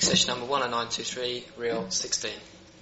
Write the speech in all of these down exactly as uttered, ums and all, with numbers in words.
session number one oh nine two three, reel sixteen.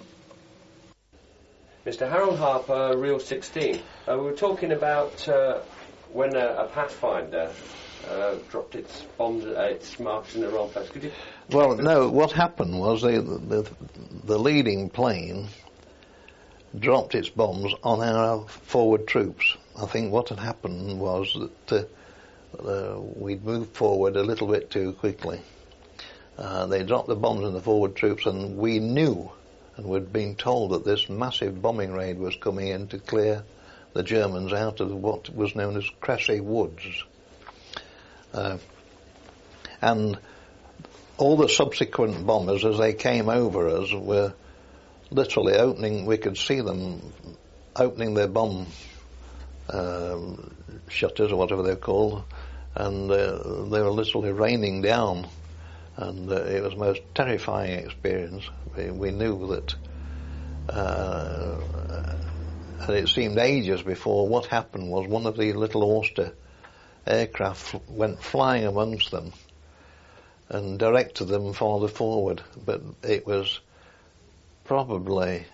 Mister Harold Harper, reel sixteen. Uh, we were talking about uh, when a, a Pathfinder uh, dropped its bombs, uh, its marks in the wrong place. Could you? Well, no. What happened was the the, the leading plane dropped its bombs on our forward troops. I think what had happened was that uh, uh, we'd moved forward a little bit too quickly. Uh, they dropped the bombs on the forward troops, and we knew, and we'd been told that this massive bombing raid was coming in to clear the Germans out of what was known as Cressy Woods. Uh, and all the subsequent bombers, as they came over us, were literally opening, we could see them opening their bomb um, shutters, or whatever they're called, and uh, they were literally raining down. And uh, it was a most terrifying experience. We, we knew that, uh, and it seemed ages before what happened was one of the little Auster aircraft went flying amongst them and directed them farther forward. But it was probably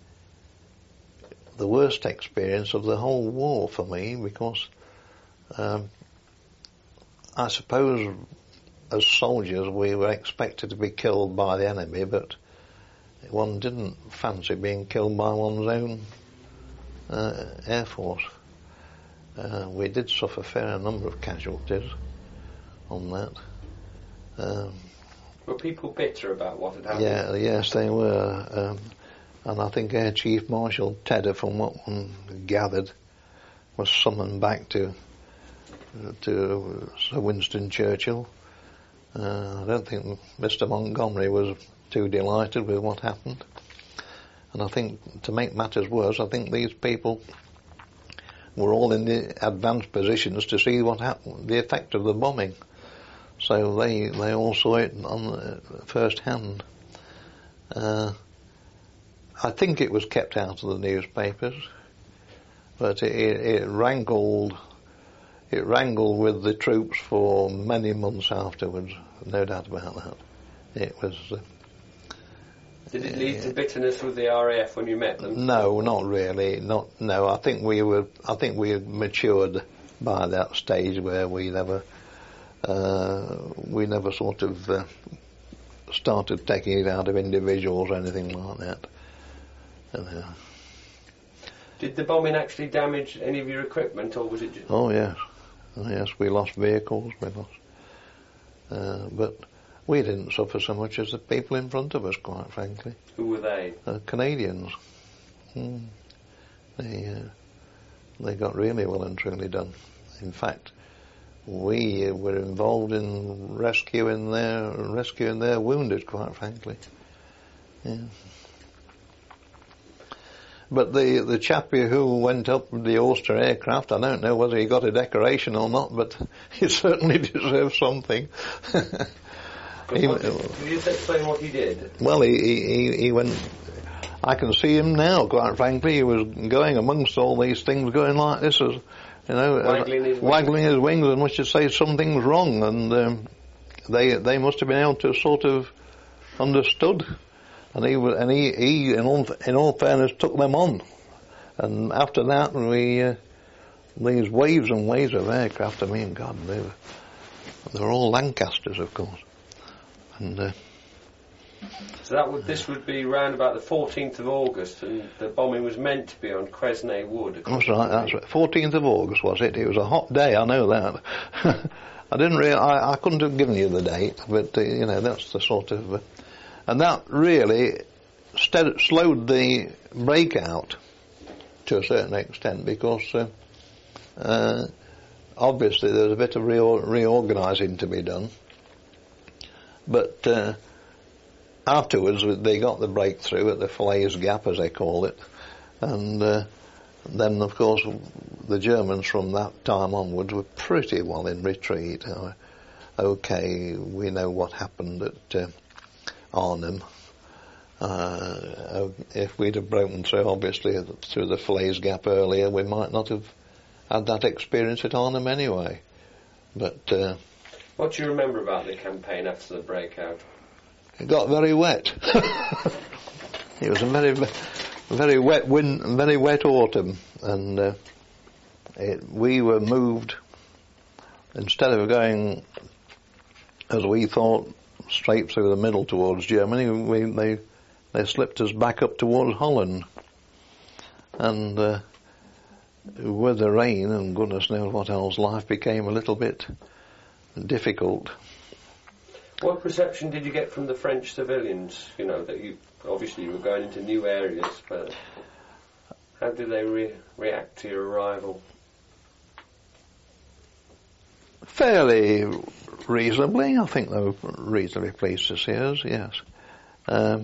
the worst experience of the whole war for me, because um, I suppose as soldiers we were expected to be killed by the enemy, but one didn't fancy being killed by one's own uh, Air Force. Uh, we did suffer a fair number of casualties on that. Um, were people bitter about what had happened? Yeah, yes, they were. Um, and I think Air Chief Marshal Tedder, from what one gathered, was summoned back to uh, to Sir Winston Churchill. Uh, I don't think Mister Montgomery was too delighted with what happened. And I think, to make matters worse, I think these people were all in the advanced positions to see what happened, the effect of the bombing. So they they all saw it on first hand. Uh, I think it was kept out of the newspapers, but it, it, it rankled. It wrangled with the troops for many months afterwards, no doubt about that. It was. Uh, Did it lead to bitterness with the R A F when you met them? No, not really. Not no. I think we were. I think we had matured by that stage where we never, uh, we never sort of uh, started taking it out of individuals or anything like that. Uh, Did the bombing actually damage any of your equipment, or was it just... Oh, yes. Oh, yes, we lost vehicles, we lost... Uh, but we didn't suffer so much as the people in front of us, quite frankly. Who were they? Uh, Canadians. Mm. They, uh, they got really well and truly done. In fact, we uh, were involved in rescuing their, rescuing their wounded, quite frankly. Yeah. But the the chappie who went up with the Auster aircraft, I don't know whether he got a decoration or not, but he certainly deserved something. he, what did, can you just explain what he did? Well, he, he he went. I can see him now, quite frankly. He was going amongst all these things, going like this, as you know, waggling his, waggling his wings, and much to say something's wrong, and um, they they must have been able to sort of understood. And he, and he, he in, all, in all fairness, took them on. And after that, we, uh, these waves and waves of aircraft, I mean, God, they were, they were all Lancasters, of course. And uh, so that would, this would be round about the fourteenth of August, and the bombing was meant to be on Cresnay Wood. That's right, that's right. fourteenth of August, was it? It was a hot day, I know that. I didn't really, I, I couldn't have given you the date, but, uh, you know, that's the sort of... Uh, And that really st- slowed the breakout to a certain extent, because uh, uh, obviously there was a bit of re- reorganising to be done. But uh, afterwards they got the breakthrough at the Falaise Gap, as they call it, and uh, then of course the Germans from that time onwards were pretty well in retreat. Uh, okay, we know what happened at uh, Arnhem. Uh, if we'd have broken through, obviously, through the Falaise Gap earlier, we might not have had that experience at Arnhem anyway. But uh, what do you remember about the campaign after the breakout? it got very wet. It was a very, very wet wind, very wet autumn, and uh, it, we were moved. Instead of going, as we thought, straight through the middle towards Germany, we, they they slipped us back up towards Holland, and uh, with the rain and goodness knows what else, life became a little bit difficult. What perception did you get from the French civilians? You know, that you obviously you were going into new areas, but how did they re- react to your arrival? Fairly reasonably. I think they were reasonably pleased to see us, yes. Um,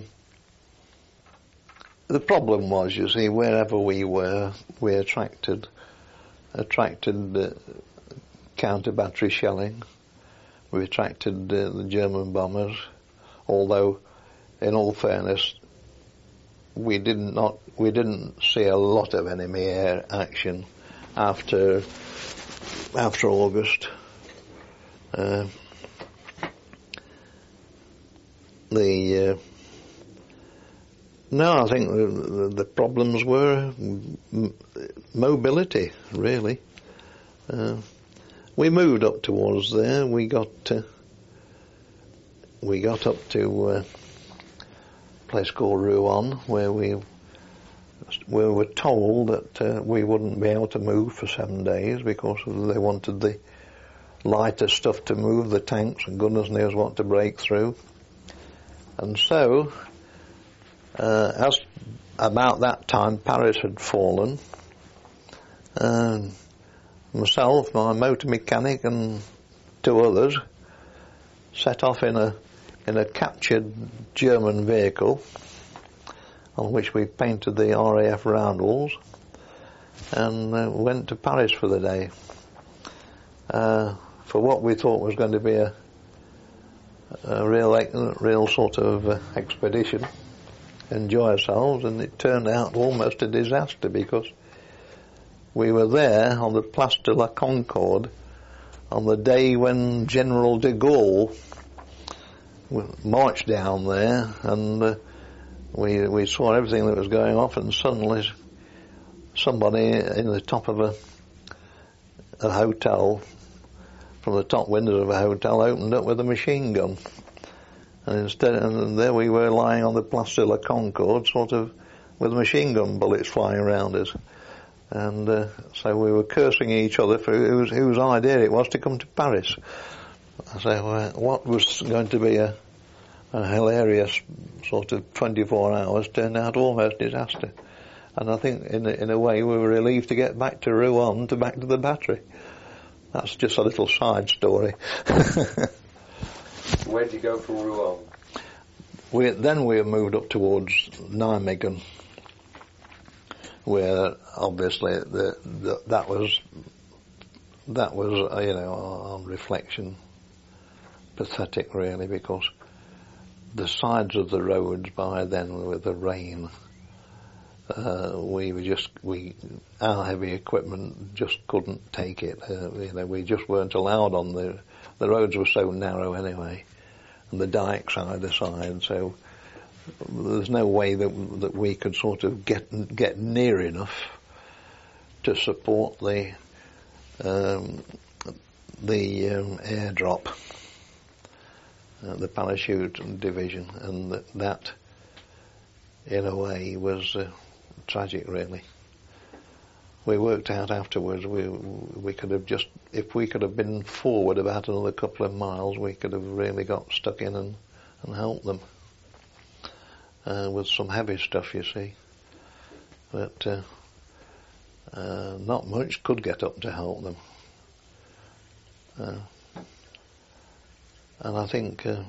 the problem was, you see, wherever we were, we attracted attracted uh, counter-battery shelling. We attracted uh, the German bombers, although, in all fairness, we did not we didn't see a lot of enemy air action after after August. Uh, the uh, no, I think the, the, the problems were m- mobility, really. Uh, we moved up towards there. We got uh, we got up to uh, a place called Rouen, where we we were told that uh, we wouldn't be able to move for seven days because they wanted the lighter stuff to move, the tanks, and goodness knows what to break through. And so, uh, as about that time, Paris had fallen. Um, myself, my motor mechanic, and two others set off in a in a captured German vehicle on which we painted the R A F roundels and uh, went to Paris for the day. Uh, for what we thought was going to be a, a real, real sort of uh, expedition, enjoy ourselves, and it turned out almost a disaster because we were there on the Place de la Concorde on the day when General de Gaulle marched down there, and uh, we we saw everything that was going off, and suddenly somebody in the top of a, a hotel, from the top windows of a hotel, opened up with a machine gun, and instead, and there we were lying on the Place de la Concorde, sort of with machine gun bullets flying around us. And uh, so we were cursing each other for whose, whose idea it was to come to Paris. So uh, what was going to be a, a hilarious sort of twenty-four hours turned out almost disaster. And I think in a, in a way we were relieved to get back to Rouen, to back to the battery. That's just a little side story. Where did you go from Rouen? We, then we moved up towards Nijmegen, where obviously the, the, that was that was uh, you know, on reflection, pathetic really, because the sides of the roads by then with the rain, uh, we were just we our heavy equipment just couldn't take it. Uh, you know, we just weren't allowed on the the roads were so narrow anyway, and the dikes either side, so there's no way that that we could sort of get get near enough to support the um, the um, airdrop, uh, the parachute division, and that, that in a way was uh, tragic, really. We worked out afterwards we we could have just, if we could have been forward about another couple of miles, we could have really got stuck in and, and helped them. Uh, with some heavy stuff, you see. But uh, uh, not much could get up to help them. Uh, and I think uh,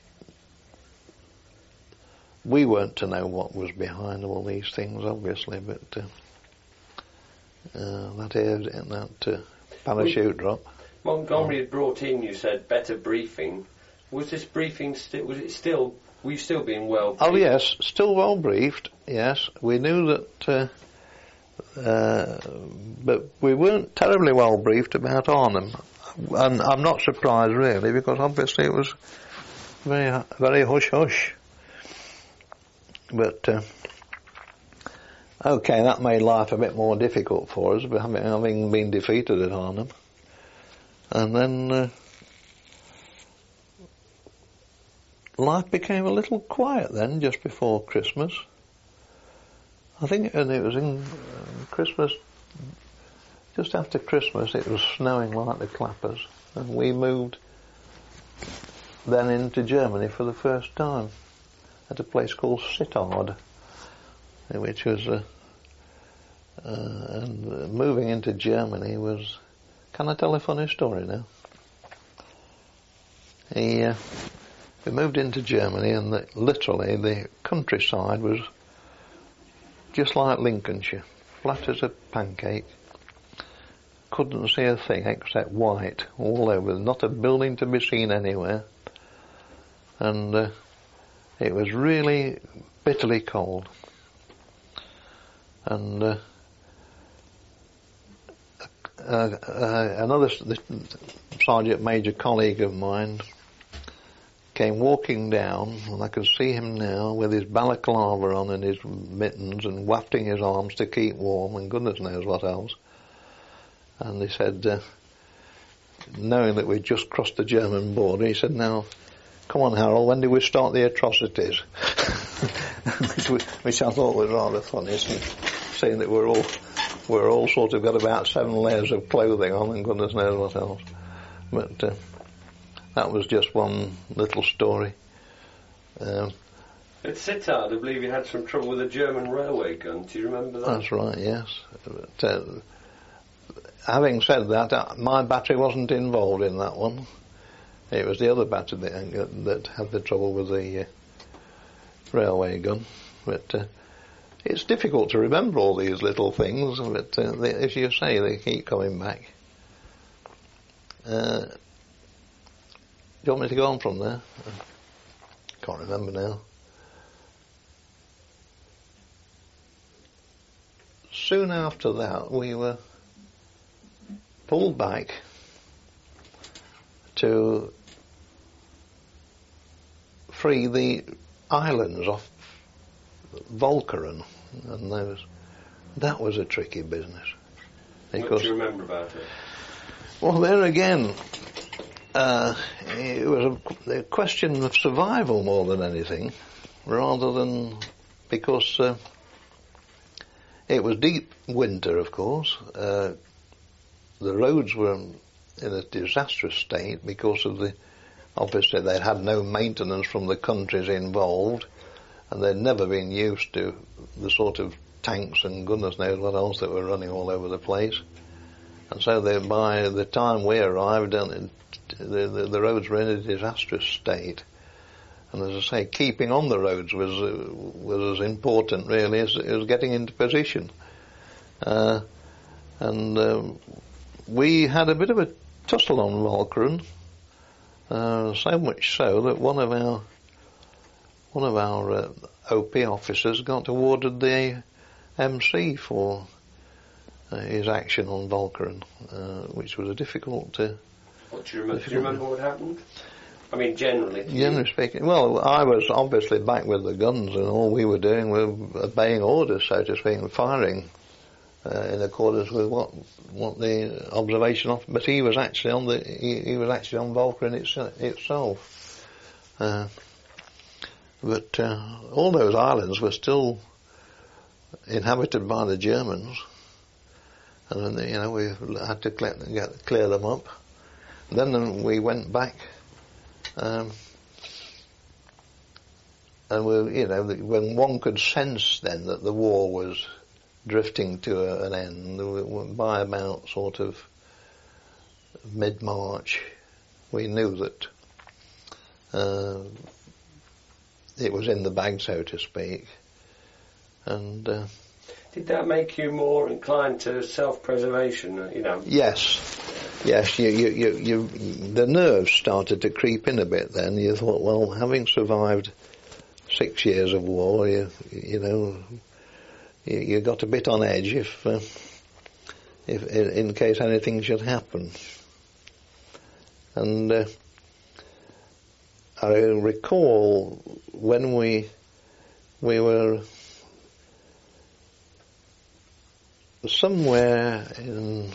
we weren't to know what was behind all these things, obviously, but uh, uh, that air, that uh, parachute drop. Montgomery had brought in, you said, better briefing. Was this briefing, sti- was it still... Were you still being well briefed? Oh yes, still well briefed, yes. We knew that, uh, uh, but we weren't terribly well briefed about Arnhem. And I'm not surprised really, because obviously it was very, very hush hush. But uh, okay, that made life a bit more difficult for us, having, having been defeated at Arnhem. And then uh, life became a little quiet then, just before Christmas. I think and it was in uh, Christmas, just after Christmas, it was snowing like the clappers, and we moved then into Germany for the first time at a place called Sittard, which was, uh, uh, and uh, moving into Germany was, can I tell a funny story now? He, uh, we moved into Germany, and the, literally the countryside was just like Lincolnshire, flat as a pancake. Couldn't see a thing except white all over, not a building to be seen anywhere. And uh, it was really bitterly cold. And uh, uh, uh, another the sergeant major colleague of mine came walking down, and I can see him now with his balaclava on and his mittens and wafting his arms to keep warm and goodness knows what else. And he said, uh, knowing that we'd just crossed the German border, he said, now, come on Harold, when do we start the atrocities? which, which I thought was rather funny, seeing that we're all, we're all sort of got about seven layers of clothing on and goodness knows what else. But uh, that was just one little story. Um, At Sittard, I believe you had some trouble with a German railway gun. Do you remember that? That's right, yes. But, uh, having said that, uh, my battery wasn't involved in that one. It was the other battery that, that had the trouble with the uh, railway gun. But uh, it's difficult to remember all these little things, but uh, they, as you say, they keep coming back. Uh, do you want me to go on from there? I can't remember now. Soon after that, we were pulled back to free the islands off Walcheren, and there was, that was a tricky business. Because what do you remember about it? Well, there again, uh, it was a, a question of survival more than anything, rather than because uh, it was deep winter, of course. Uh, the roads were in a disastrous state because of the, obviously they'd had no maintenance from the countries involved, and they'd never been used to the sort of tanks and goodness knows what else that were running all over the place. And so they, by the time we arrived, the, the, the roads were in a disastrous state. And as I say, keeping on the roads was uh, was as important really as, as getting into position. Uh, and um, we had a bit of a tussle on Walcheren, uh, so much so that one of our one of our uh, O P officers got awarded the M C for uh, his action on Walcheren, uh, which was a difficult. Uh, what do you remember? Do you remember what happened? I mean, generally. Generally speaking, well, I was obviously back with the guns, and all we were doing was obeying orders, so to speak, and firing uh, in accordance with what what the observation of. But he was actually on the he, he was actually on Walcheren its, itself. Uh, but uh, all those islands were still inhabited by the Germans, and then, you know, we had to clear, get, clear them up. And then we went back. Um, and we, you know, when one could sense then that the war was drifting to a, an end, by about sort of mid-March, we knew that uh, it was in the bag, so to speak. And uh, did that make you more inclined to self-preservation? You know. Yes. Yes, you, you, you, you, the nerves started to creep in a bit then. You thought, well, having survived six years of war, you, you know, you, you got a bit on edge if, uh, if in, in case anything should happen. And uh, I recall when we we were somewhere in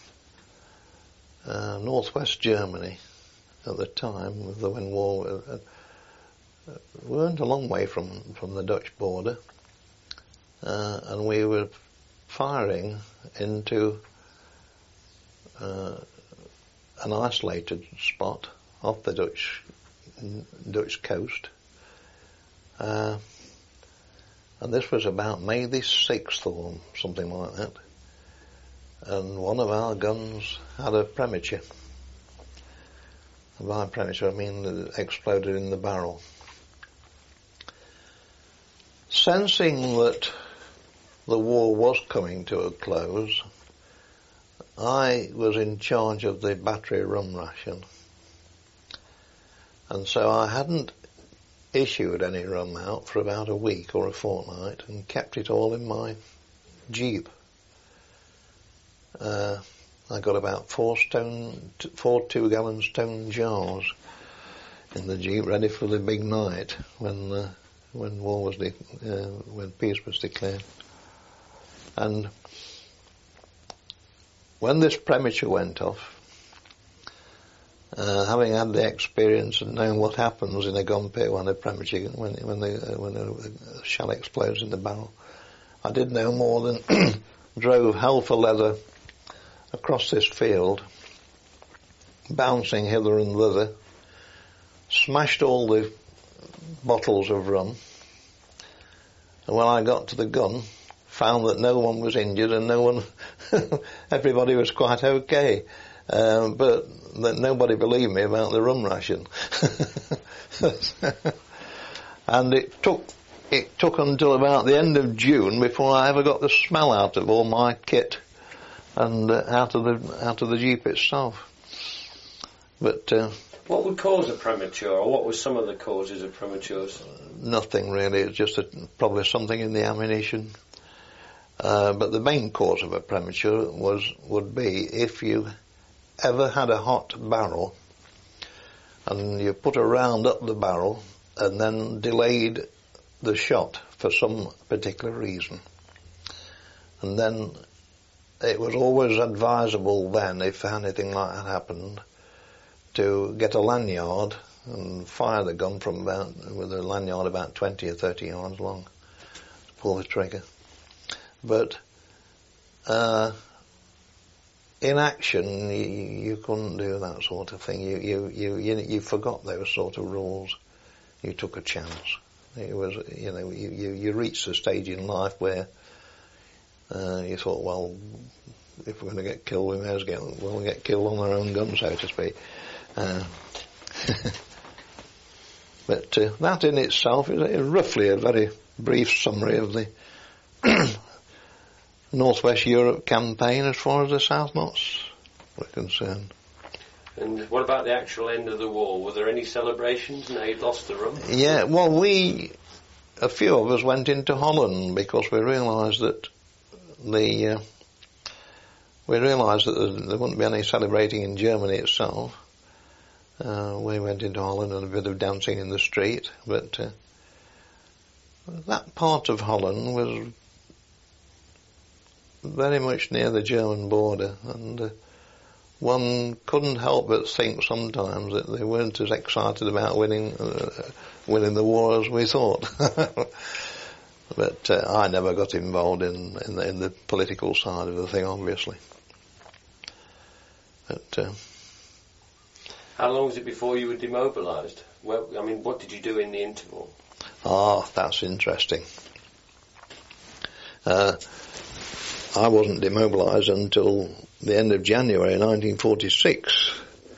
uh, northwest Germany at the time, the when war. Uh, we weren't a long way from from the Dutch border, uh, and we were firing into uh, an isolated spot off the Dutch Dutch coast, uh, and this was about May the sixth or something like that, and one of our guns had a premature. By premature I mean it exploded in the barrel. Sensing that the war was coming to a close, I was in charge of the battery rum ration. And so I hadn't issued any rum out for about a week or a fortnight and kept it all in my jeep. Uh, I got about four stone, four two-gallon stone jars in the jeep ready for the big night when uh, when war was de- uh, when peace was declared. And when this premature went off, uh, having had the experience and knowing what happens in a gun pit when a premature when when the uh, when a, a shell explodes in the barrel, I did no more than drove hell for leather across this field, bouncing hither and thither, smashed all the bottles of rum, and when I got to the gun, found that no one was injured and no one, everybody was quite okay, um, but that nobody believed me about the rum ration. And it took it took until about the end of June before I ever got the smell out of all my kit and uh, out of the out of the jeep itself. But uh, what would cause a premature, or what were some of the causes of prematures? Nothing really. It's just a, probably something in the ammunition. Uh, but the main cause of a premature was would be if you ever had a hot barrel and you put a round up the barrel and then delayed the shot for some particular reason, and then it was always advisable then, if anything like that happened, to get a lanyard and fire the gun from about, with a lanyard about twenty or thirty yards long, to pull the trigger. But uh, in action, you, you couldn't do that sort of thing. You, you you you you forgot those sort of rules. You took a chance. It was, you know, you you, you reached a stage in life where uh, you thought, well, if we're going to get killed, we may as well get, we'll get killed on our own gun, so to speak. Uh, but uh, that in itself is a, roughly a very brief summary of the Northwest Europe campaign as far as the South Knots were concerned. And what about the actual end of the war? Were there any celebrations now you'd lost the rum? Yeah, well, we, a few of us went into Holland because we realised that the, uh, we realised that there, there wouldn't be any celebrating in Germany itself. Uh, we went into Holland and a bit of dancing in the street, but uh, that part of Holland was very much near the German border, and uh, one couldn't help but think sometimes that they weren't as excited about winning uh, winning the war as we thought. But uh, I never got involved in in the, in the political side of the thing, obviously. But uh, how long was it before you were demobilised? Well, I mean, what did you do in the interval? Ah, that's interesting. Uh, I wasn't demobilised until the end of January nineteen forty-six.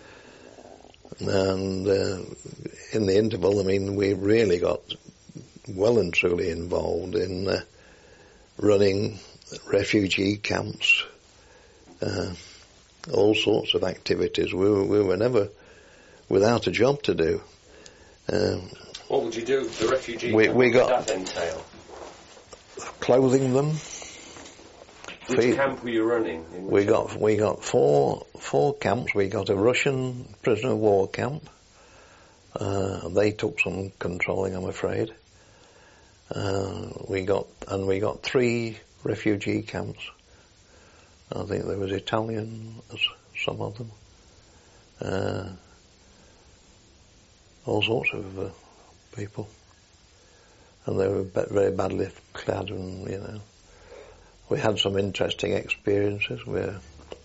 And uh, in the interval, I mean, we really got well and truly involved in uh, running refugee camps, uh, all sorts of activities. We were, we were never without a job to do. Um, what would you do for the refugee we, camp? we What got did that entail? Clothing them. Which Feed, camp were you running? In we got we got four four camps. We got a Russian prisoner of war camp, Uh, they took some controlling, I'm afraid. Uh, we got, and we got three refugee camps. I think there was Italian, some of them. Uh, all sorts of uh, people. And they were very badly clad, and, you know. We had some interesting experiences where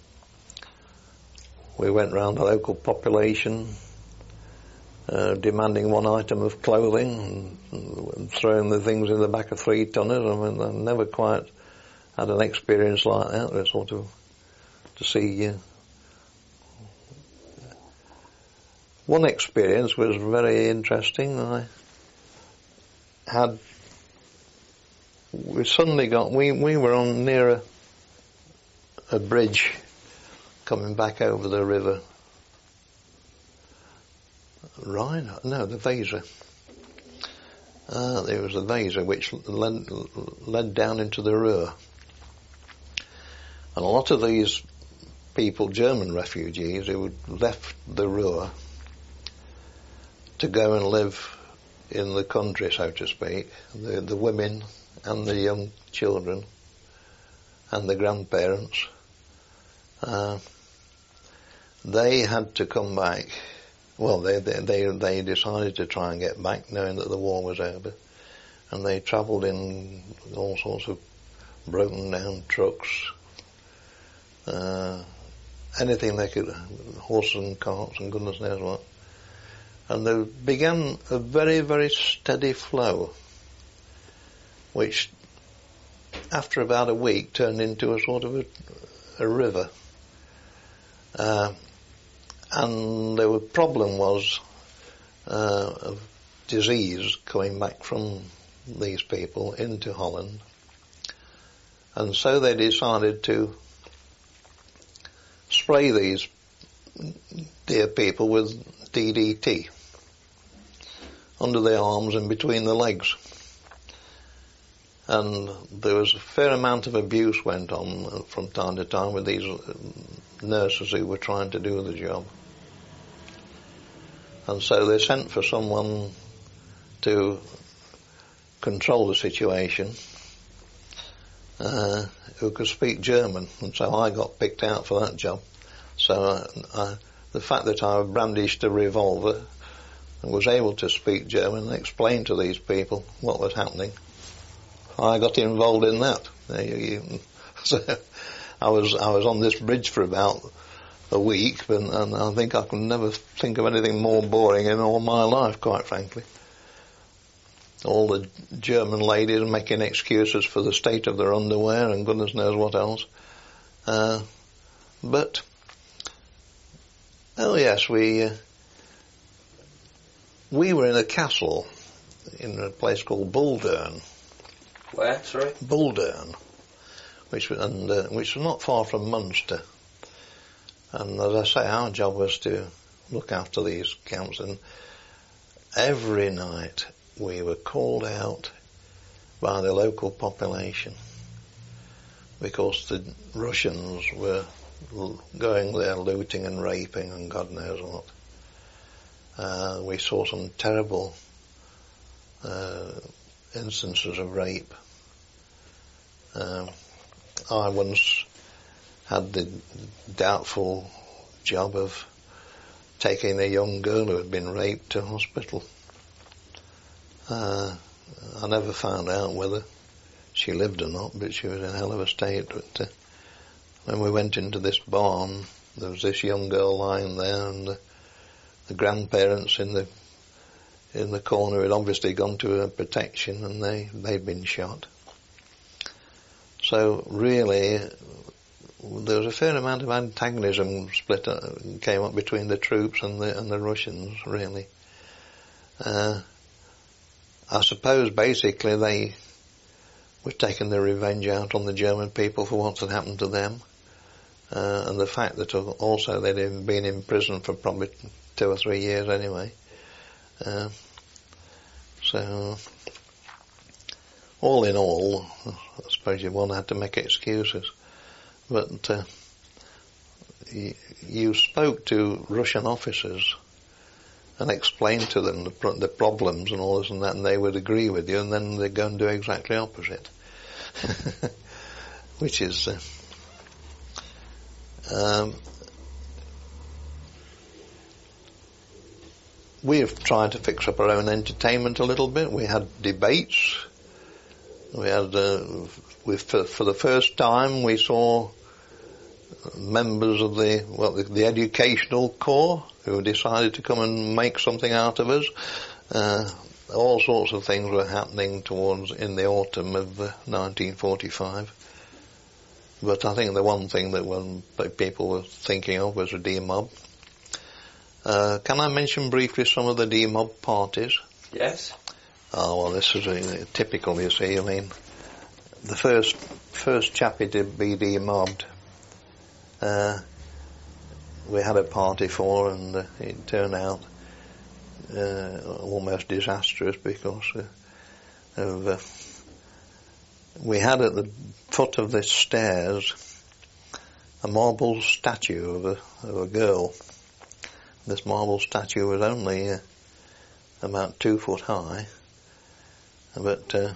we went round the local population, uh, demanding one item of clothing and, and throwing the things in the back of three tonners. I mean, I never quite had an experience like that. It was sort of to see. Uh, one experience was very interesting. I had. We suddenly got. We we were on near a, a bridge coming back over the river. Rhine? No, the Weser. Ah, there was the Weser which led, led down into the Ruhr. And a lot of these people, German refugees, who had left the Ruhr to go and live in the country, so to speak, the, the women and the young children and the grandparents, uh, they had to come back. Well, they, they they they decided to try and get back, knowing that the war was over, and they travelled in all sorts of broken down trucks, uh, anything they could, horses and carts and goodness knows what. And there began a very, very steady flow, which after about a week turned into a sort of a, a river. Uh, and the problem was uh, of disease coming back from these people into Holland. And so they decided to spray these dear people with D D T under their arms and between the legs. And there was a fair amount of abuse went on from time to time with these nurses who were trying to do the job. And so they sent for someone to control the situation, uh, who could speak German, and so I got picked out for that job. So uh, I, the fact that I brandished a revolver and was able to speak German and explain to these people what was happening, I got involved in that. You, you, so I was I was on this bridge for about a week, and, and I think I can never think of anything more boring in all my life, quite frankly. All the German ladies making excuses for the state of their underwear and goodness knows what else. Uh, but, oh yes, we uh, we were in a castle in a place called Buldern. Where, sorry? Buldern, which was, and, uh, which was not far from Munster. And as I say, our job was to look after these camps, and every night we were called out by the local population because the Russians were going there looting and raping and God knows what. Uh, we saw some terrible uh, instances of rape. Uh, I once had the doubtful job of taking a young girl who had been raped to hospital. Uh, I never found out whether she lived or not, but she was in a hell of a state. But uh, when we went into this barn, there was this young girl lying there, and the, the grandparents in the in the corner had obviously gone to her protection, and they they'd been shot. So really, there was a fair amount of antagonism split up, came up between the troops and the and the Russians. Really, uh, I suppose basically they were taking their revenge out on the German people for what had happened to them, uh, and the fact that also they'd been in prison for probably two or three years anyway. Uh, so, all in all, I suppose you one had to make excuses. But uh, you, you spoke to Russian officers and explain to them the, pro- the problems and all this and that, and they would agree with you, and then they'd go and do exactly opposite. Which is... Uh, um, we've tried to fix up our own entertainment a little bit. We had debates. We had... Uh, we, for, for the first time we saw members of the, well, the, the educational corps who decided to come and make something out of us. Uh, all sorts of things were happening towards in the autumn of uh, nineteen forty-five. But I think the one thing that when people were thinking of was a demob. Uh, can I mention briefly some of the demob parties? Yes. Oh, well, this is a, a typical, you see. I mean, the first first chappie to be demobbed, uh, we had a party for, and uh, it turned out uh, almost disastrous because uh, of, uh, we had at the foot of the stairs a marble statue of a, of a girl. This marble statue was only uh, about two foot high, but uh,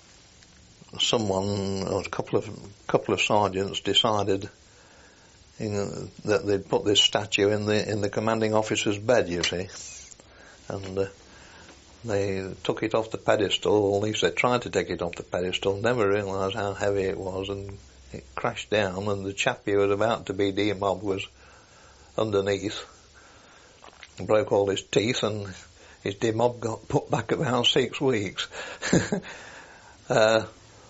someone, or a couple of couple of sergeants, decided you know, that they'd put this statue in the in the commanding officer's bed. You see, and uh, they took it off the pedestal, or at least they tried to take it off the pedestal. Never realised how heavy it was, and it crashed down. And the chap who was about to be demobbed was underneath. He broke all his teeth, and his demob got put back about six weeks. uh,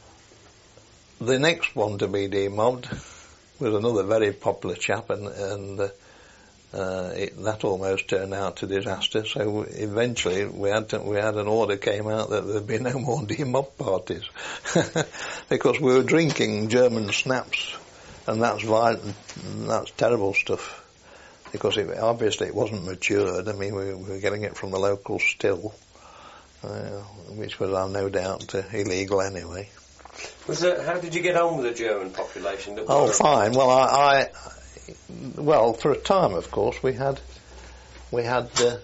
the next one to be demobbed was another very popular chap, and, and uh, uh, it, that almost turned out to disaster. So eventually, we had to, we had an order came out that there'd be no more demob parties because we were drinking German snaps, and that's violent, that's terrible stuff. Because it, obviously it wasn't matured. I mean, we, we were getting it from the local still, uh, which was, uh, no doubt, uh, illegal anyway. Was it, how did you get on with the German population? That oh, were fine. Well, I, I, well, for a time, of course, we had, we had, uh,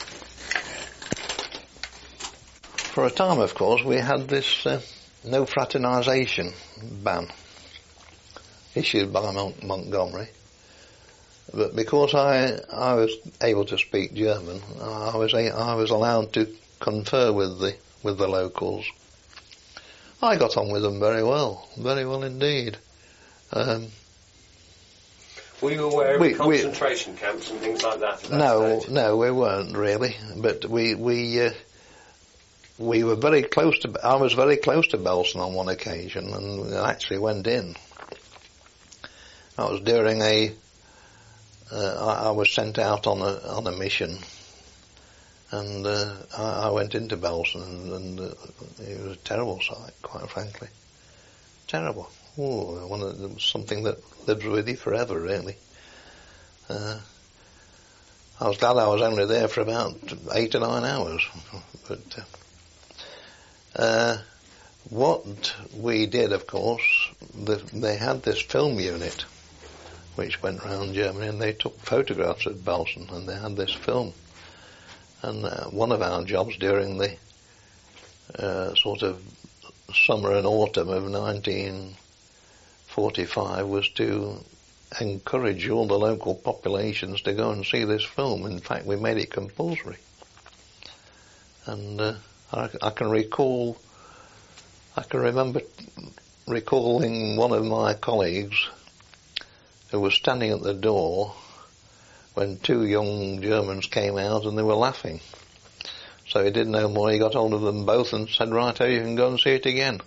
for a time, of course, we had this uh, no fraternisation ban issued by Mont- Montgomery. But because I I was able to speak German, I was a, I was allowed to confer with the with the locals. I got on with them very well, very well indeed. Um, Were you aware of we, concentration we, camps and things like that? At that no, stage? no, we weren't really. But we we uh, we were very close to. I was very close to Belsen on one occasion, and actually went in. That was during a. Uh, I, I was sent out on a on a mission, and uh, I, I went into Belsen, and, and uh, it was a terrible sight, quite frankly. Terrible. Ooh, one of the, something that lives with you forever, really. Uh, I was glad I was only there for about eight or nine hours, but uh, uh, what we did, of course, the, they had this film unit which went round Germany, and they took photographs of Belsen, and they had this film. And uh, one of our jobs during the uh, sort of summer and autumn of nineteen forty-five was to encourage all the local populations to go and see this film. In fact, we made it compulsory. And uh, I, I can recall, I can remember recalling one of my colleagues who was standing at the door when two young Germans came out, and they were laughing. So he did no more. He got hold of them both and said, "Right, oh, you can go and see it again."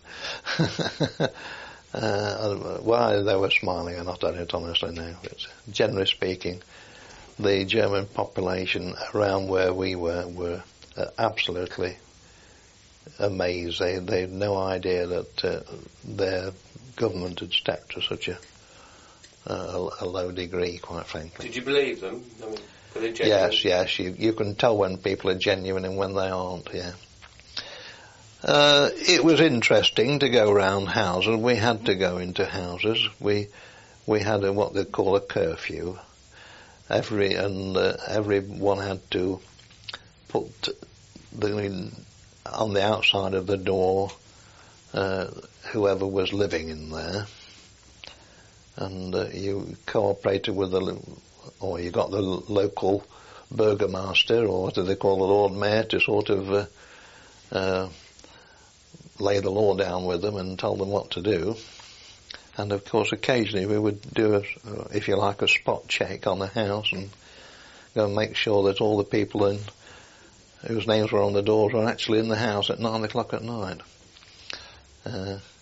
uh, why they were smiling or not, I don't honestly know. But generally speaking, the German population around where we were were uh, absolutely amazed. They, they had no idea that uh, their government had stepped to such a Uh, a, a low degree, quite frankly. Did you believe them? I mean, were they genuine? Yes, yes. You you can tell when people are genuine and when they aren't. Yeah. Uh, it was interesting to go round houses. We had to go into houses. We we had a, what they call a curfew. Every and uh, everyone had to put the, on the outside of the door uh, whoever was living in there, and uh, you cooperated with the, or you got the local burgomaster, or what do they call the Lord Mayor, to sort of uh, uh, lay the law down with them and tell them what to do. And of course occasionally we would do, a, if you like, a spot check on the house and go and make sure that all the people in whose names were on the doors were actually in the house at nine o'clock at night. Uh,